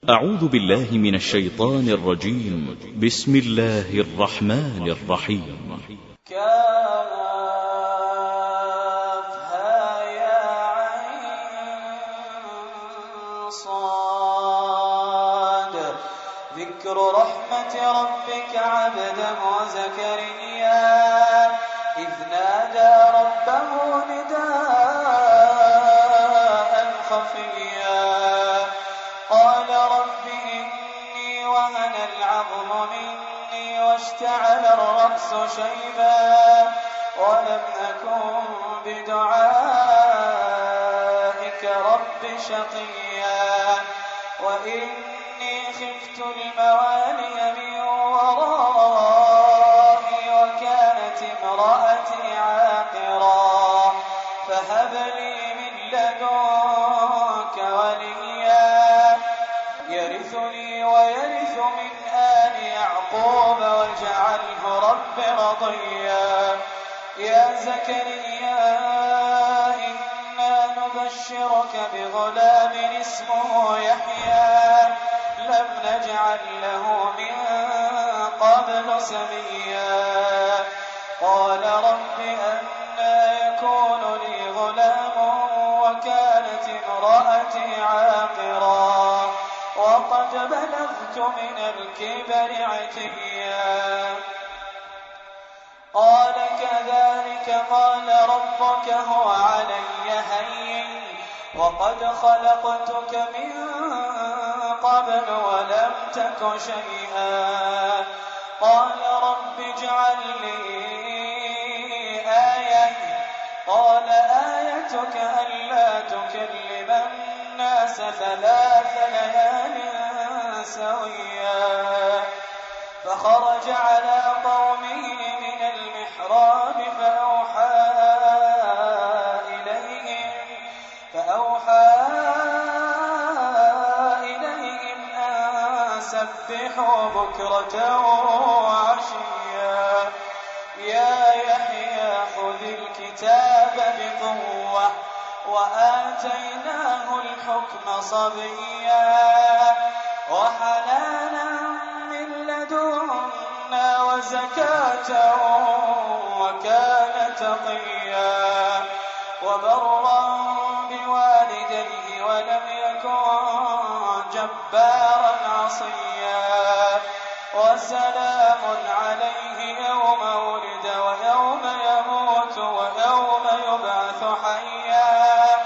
أعوذ بالله من الشيطان الرجيم. بسم الله الرحمن الرحيم. كافها يا عين صاد ذكر رحمة ربك عبده زكريا إذ نادى ربه نداء خفيا قال رب إني وهن العظم مني واشتعل الرأس شيبا ولم أكن بدعائك رب شقيا وإني خفت الموالي من ورائي وكانت امرأتي عاقرا فهب لي من لدنك وليا يرثني ويرث من آل يعقوب واجعله رب رضيا يا زكريا إنا نبشرك بغلام اسمه يحيى لم نجعل له من قبل سميا قال رب أنى يكون لي غلام وكانت امرأتي عاقرا وقد بلغت من الكبر عتيا قال كذلك قال ربك هو علي هين وقد خلقتك من قبل ولم تك شيئا قال رب اجعل لي آية قال آيتك ألا تكلم الناس 3 ليال سويا فخرج على قومه من المحراب فأوحى إليهم أن سبحوا بكرة وعشيا يا يحيى خذ الكتاب بقوة وآتيناه الحكم صبيا وحنانا من لدنا وزكاة وكان تقيا وبرا بوالديه ولم يكن جبارا عصيا وسلام عليه يوم ولد ويوم يموت ويوم يبعث حيا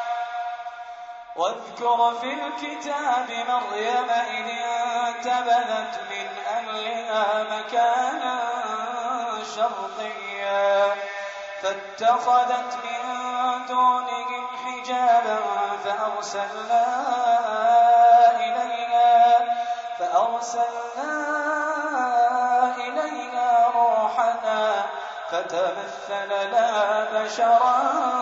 واذكر في الكتاب مريم إذ انتبذت من أهلها مكانا شرقيا فاتخذت من دونهم حجابا فأرسلنا إليها روحنا فتمثل لها بشرا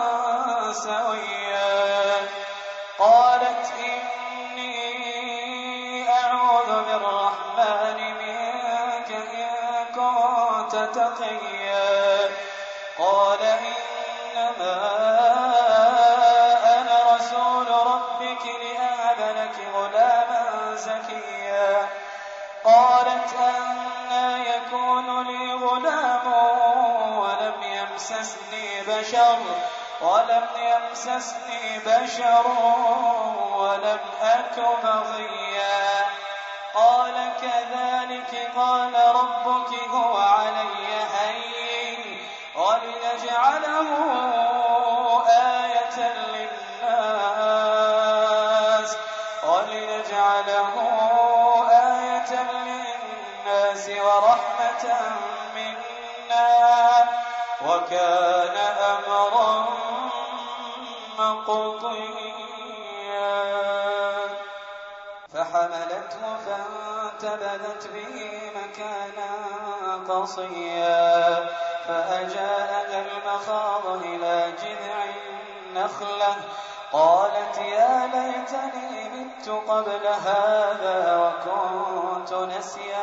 سويا قالت إني أعوذ بالرحمن منك إن كنت تقيا قال إنما أنا رسول ربك لأهب لك غلاما زكيا قالت أنى يكون لي غلام ولم يمسسني بشر ولم أك بغيا قال كذلك قال ربك هو علي هين ولنجعله آية للناس ورحمة منا وكان أمرا مقضيا فحملته فانتبذت به مكانا قصيا فأجاءها المخاض إلى جذع النخلة قالت يا ليتني مت قبل هذا وكنت نسيا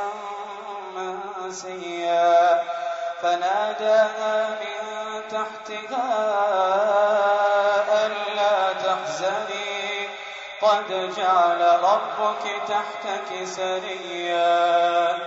منسيا فناداها من تحتها ألا تحزني قد جعل ربك تحتك سريا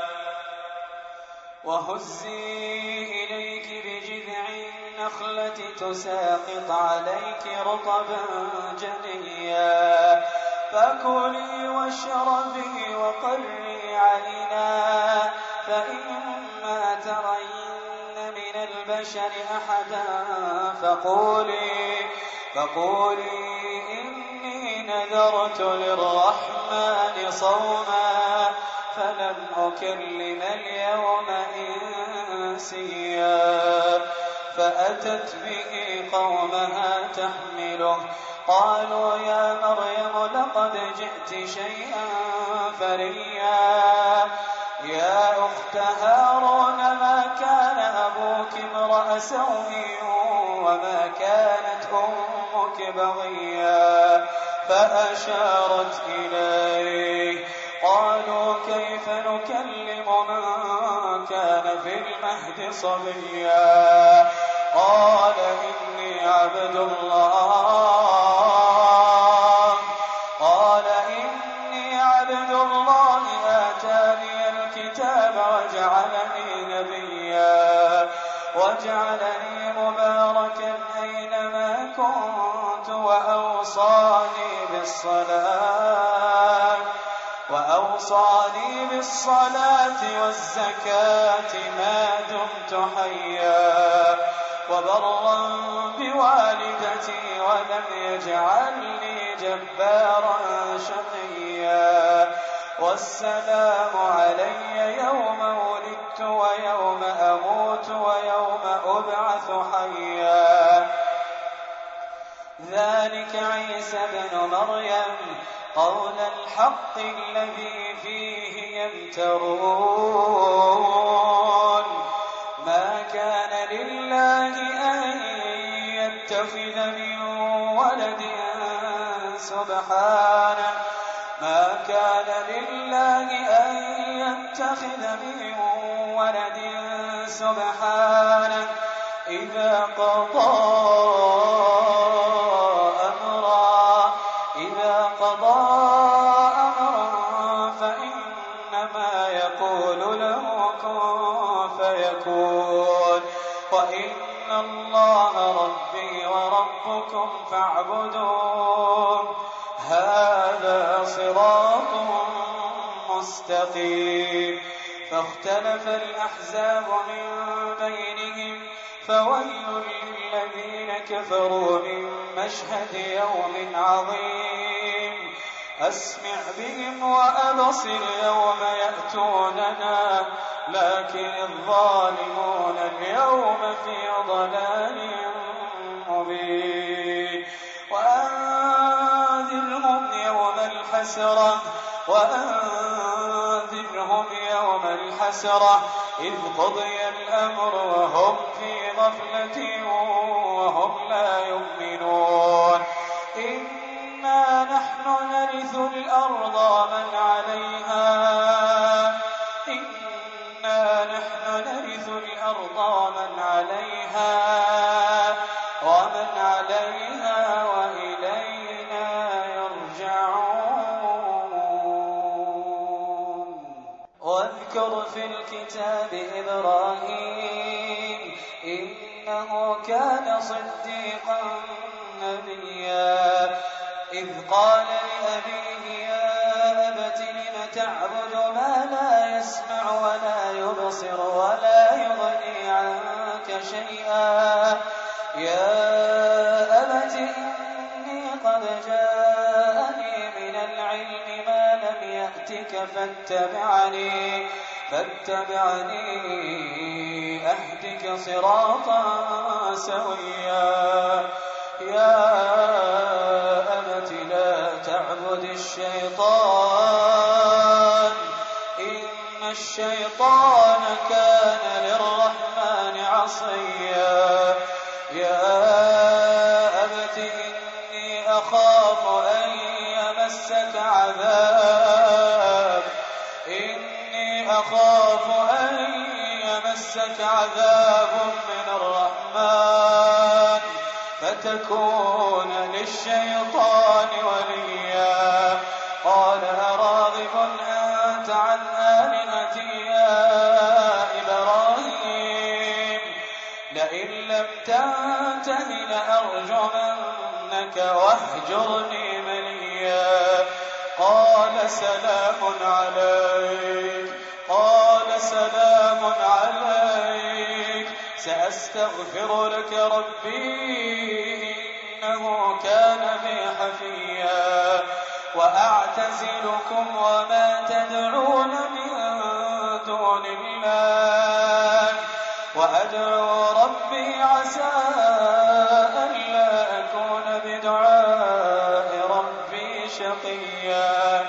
وهزي إليك بجذع النخلة تساقط عليك رطبا جنيا فكلي واشربي وقري عينا فإما ترين من البشر أحدا فقولي إني نذرت للرحمن صوما فلن أكلم اليوم إنسيا فأتت به قومها تحمله قالوا يا مريم لقد جئت شيئا فريا يا أخت هارون ما كان أبوك امرأ سوء وما كانت أمك بغيا فأشارت إليه قالوا كيف نكلم من كان في المهد صبيا قال إني عبد الله آتاني الكتاب وجعلني مباركا أينما كنت وأوصاني بالصلاة والزكاة ما دمت حيا وبرا بوالدتي ولم يجعلني جبارا شقيا والسلام علي يوم ولدت ويوم أموت ويوم أبعث حيا ذلك عيسى بن مريم قول الحق الذي فيه يمترون ما كان لله أن يتخذ من ولد سبحانه إذا قضى أمرا فإنما يقول له كن فيكون وإن الله ربي وربكم فاعبدوه هذا صراط مستقيم فاختلف الأحزاب من بينهم فويل للذين كفروا من مشهد يوم عظيم أسمع بهم وأبصر يوم يأتوننا لكن الظالمون اليوم في ضلال مبين وأنذرهم يوم الحسرة إذ قضي الأمر وهم في غفلة وهم لا يؤمنون إنا نحن نرث الأرض ومن عليها وإلينا يرجعون واذكر في الكتاب إبراهيم إنه كان صديقا نبيا إذ قال لأبيه يا أبت لم تعبد ما لا يسمع ولا يبصر ولا يغني عنك شيئا يا أبت إني قد جاءني من العلم ما لم يأتك فاتبعني أهدك صراطا سويا يا أبت لا تعبد الشيطان إن الشيطان كان للرحمن عصيا يا أبت إني أخاف أن يمسك عذاب من الرحمن فتكون للشيطان وليا قال استكبرت عن آلهتي يا إبراهيم لئن لم تنته لأرجمنك واهجرني مليا قال سلام عليك سأستغفر لك ربي إنه كان بي حفيا وأعتزلكم وما تدعون من دون الله وأدعو ربي عسى ألا أكون بدعاء ربي شقيا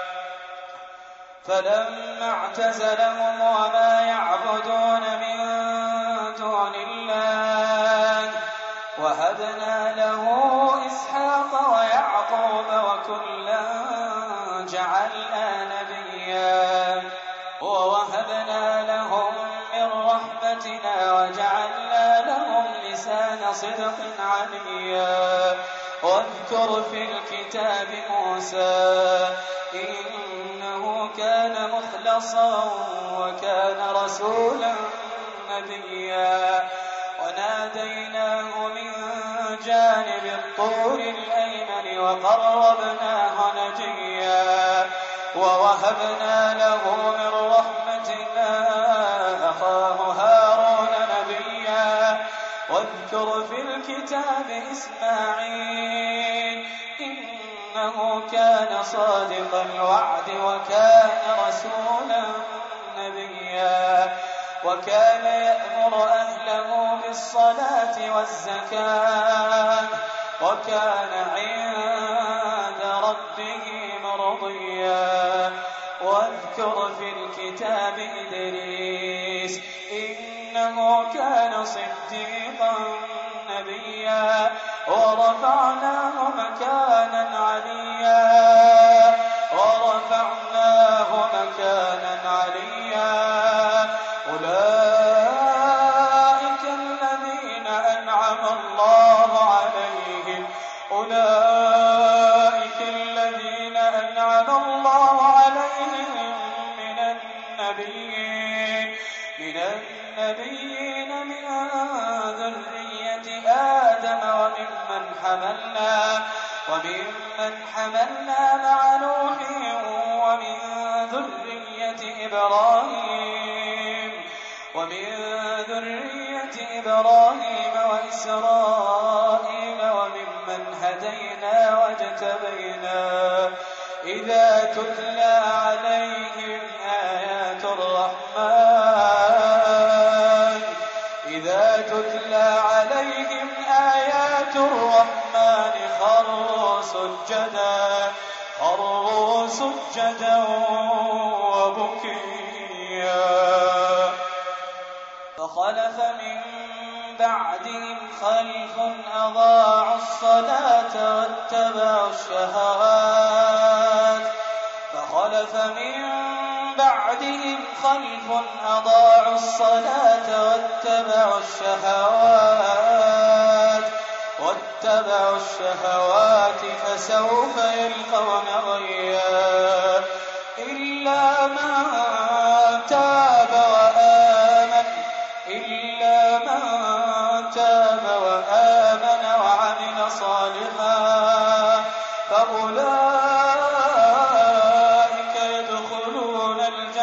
فلما اعتزلهم وما يعبدون من دون الله وهبنا له إسحاق ويعقوب وكلا جعلنا نبيا ووهبنا لهم من رحمتنا وجعلنا لهم لسان صدق عليا واذكر في الكتاب موسى إنه كان مخلصا وكان رسولا نبيا وناديناه من جانب الطور الأيمن وقربناه نجيا ووهبنا له من رحمتنا أخاه هارون نبيا واذكر في الكتاب إسماعيل إنه كان صادق الوعد وكان رسولا نبيا وكان يأمر أهله بالصلاة والزكاة وكان عند ربه مرضيا واذكر في الكتاب إدريس إنه كان صديقا نبيا ورفعناه مكانا عليا أولئك الذين أنعم الله عليهم من النبيين من ذرية آدم وممن حملنا مع نوح ومن ذرية إبراهيم وإسرائيل وممن هدينا واجتبينا إذا تتلى عليهم آيات الرحمن خروا سجدا وبكيا فخلف من بعدهم خلف أضاعوا الصلاة واتبعوا الشهوات فسوف يلقون غيا إلا من تاب وآمن وعمل صالحا فأولئك يدخلون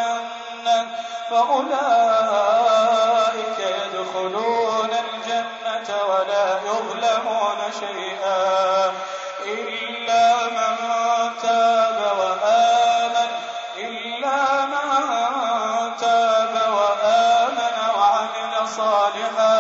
الجنة ولا يظلمون شيئا إلا من تاب وآمن وعمل صالحا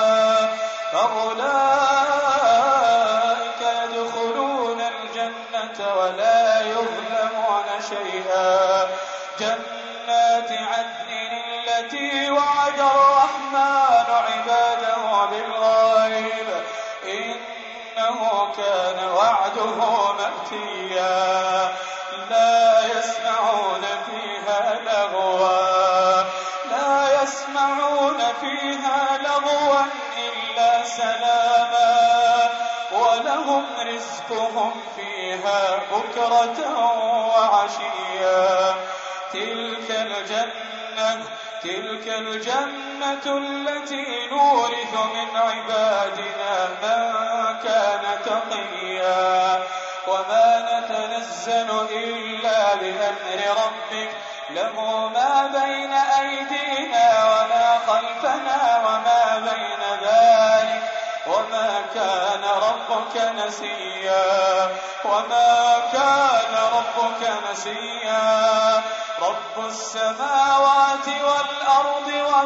فأولئك يدخلون الجنة ولا يظلمون شيئا جنات عدن التي وعد الرحمن عباده بالغيب إنه كان وعده مأتيا لا يسمعون فيها لغوا إلا سلاما ولهم رزقهم فيها بكرة وعشيا تلك تلك الجنة التي نورث من عبادنا من كان تقيا وما نتنزل إلا بأمر ربك له ما بين أيدينا وما خلفنا وما بين ذلك وما كان ربك نسيا رب السماوات والأرض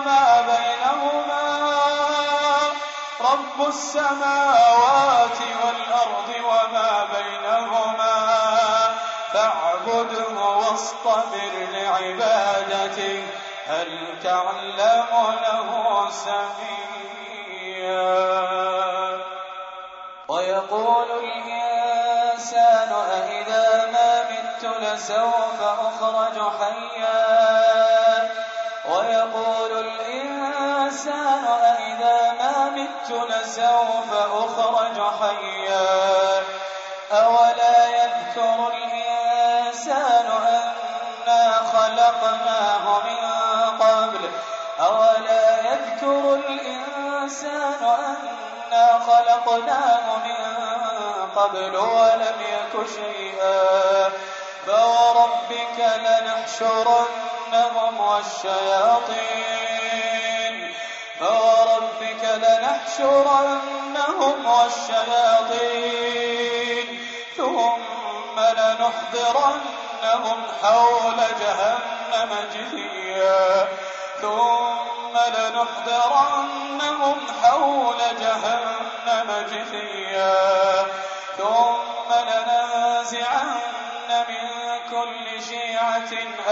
وما بينهما فاعبده واصطبر لعبادته هل تعلم له سميا ويقول الإنسان أإذا ما مت لسوف أخرج حيا أولا يذكر الإنسان أنا خلقناه من قبل ولم يك شيئا فوربك لنحشرنهم والشياطين ثم لنحضرنهم حول جهنم جثيا ثم لننزعن من كل شيعة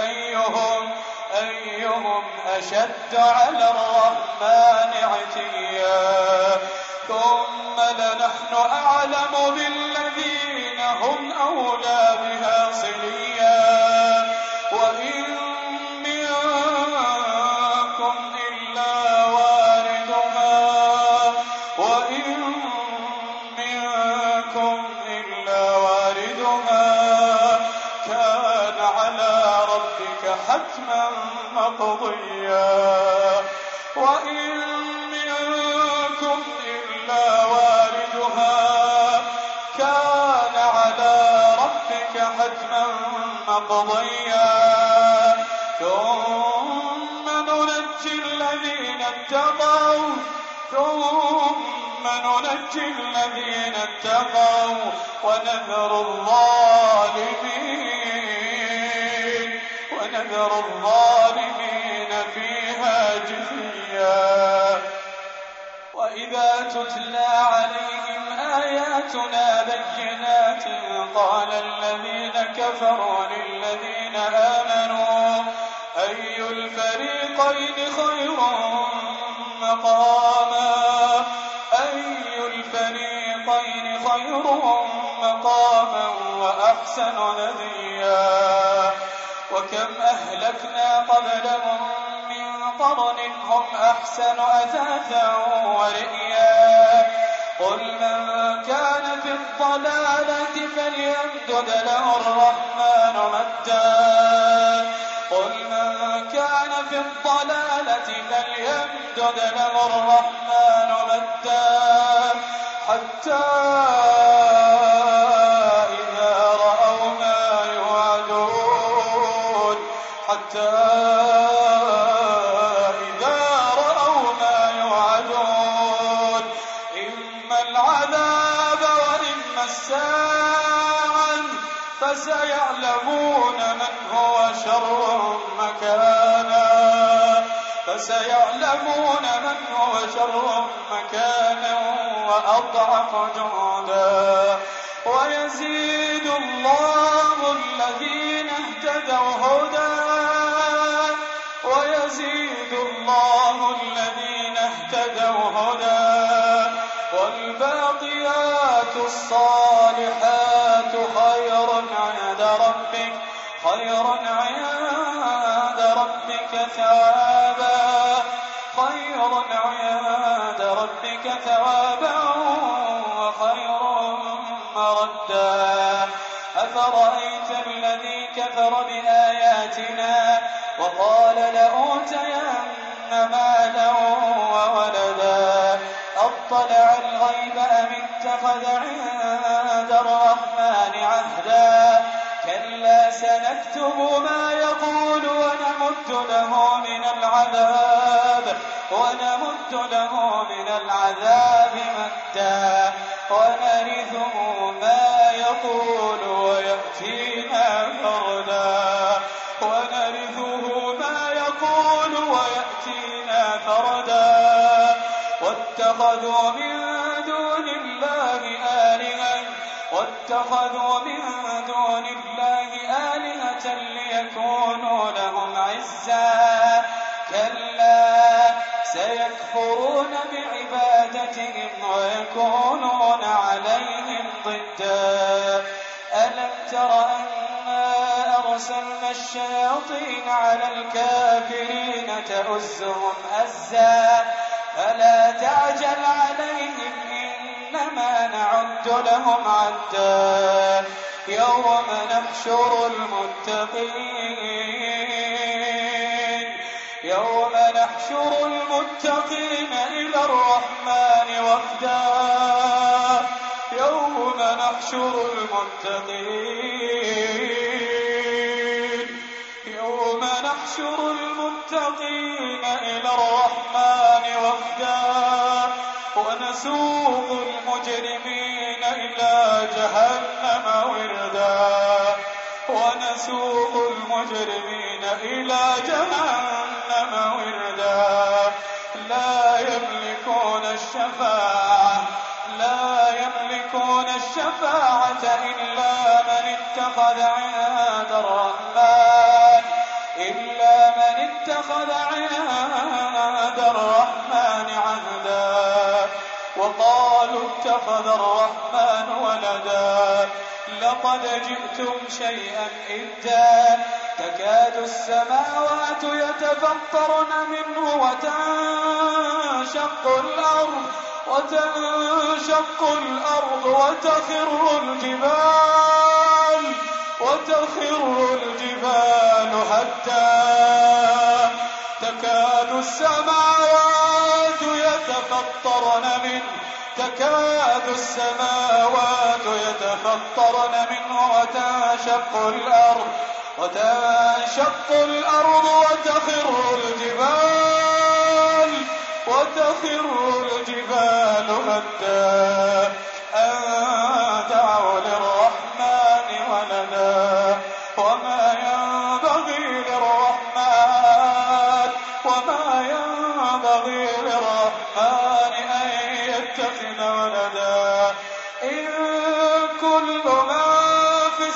أيهم أشد على الرحمن عتيا ثم لنحن أعلم بالذين هم أولى بها صليا وإن منكم إلا واردها كان على ربك حتما مقضيا ثم ننجي الذين اتقوا ونذر الظالمين فيها جثيا وإذا تتلى عليهم آياتنا بينات قال الذين كفروا للذين آمنوا أي الفريقين خير مقاما وأحسن نديا وكم أهلكنا قبلهم من قرن هم أحسن أثاثا ورئيا قل من كان في الضلالة فليمدد له الرحمن مدا حتى إذا رأوا ما يوعدون إما العذاب وإما الساعة فسيعلمون من هو شر مكانا وأضعف جندا ويزيد الله الذين اهتدوا هدى والباقيات الصالحات خير عند ربك ثوابا وخير مردا أفرأيت الذي كفر بآياتنا وقال لأوتين مالا وولدا أطلع الغيب أم اتخذ عند الرحمن عهدا كلا سنكتب ما يقول ونمد له من العذاب مدا ونرثه ما يقول ويأتينا فردا واتخذوا من دون الله آلهة ليكونوا لهم عزا كلا سيكفرون بعبادتهم ويكونون عليهم ضدا ألم تر أنا أرسلنا الشياطين على الكافرين تؤزهم أزا فلا تعجل عليهم إنما نعد لهم عدا يوم نحشر المتقين إلى الرحمن وفدا ونسوق المجرمين إلى جهنم وردا لا يملكون الشفاعة إلا من اتخذ عند الرحمن عهدا وقالوا اتخذ الرحمن ولدا لقد جئتم شيئا إدا تكاد السماوات يتفطرن منه وتنشق الأرض وتخر الجبال هدا تكاد السماوات يتفطرن منه وتنشق الأرض وتخر الجبال هدا أن دعوا للرحمن ولدا وما ينبغي للرحمن أن يتخذ ولدا إن كل من في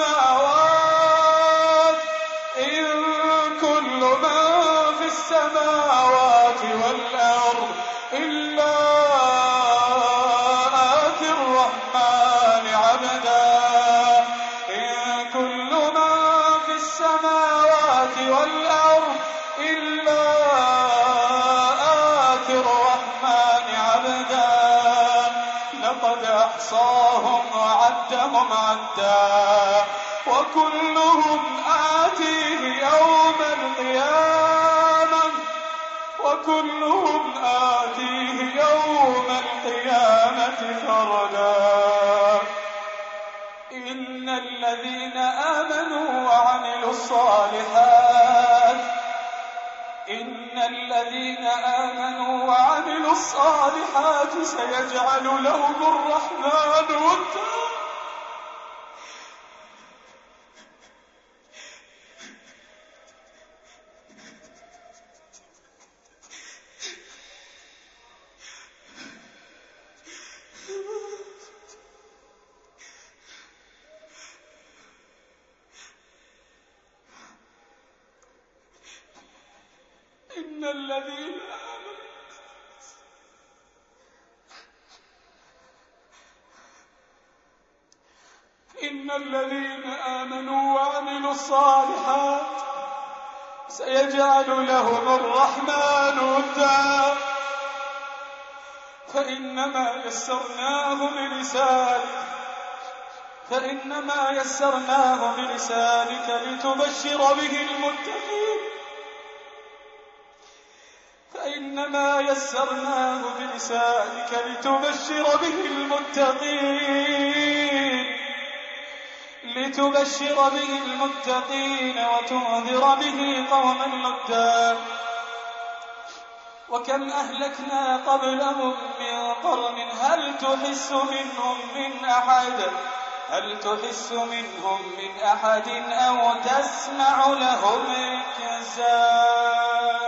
السماوات والأرض إلا آتي الرحمن عبدا لقد أحصاهم وعدهم عدا وكلهم آتيه يوم القيامة فردا إن الذين آمنوا وعملوا الصالحات سيجعل لهم الرحمن ودا إن الذين آمنوا وعملوا الصالحات سيجعل لهم الرحمن ودا فإنما يسرناه بلسانك فإنما يسرناه بلسانك لتبشر به المتقين وتنذر به قوما لدا. وكم أهلكنا قبلهم من قرن هل تحس منهم من أحد أو تسمع لهم ركزا.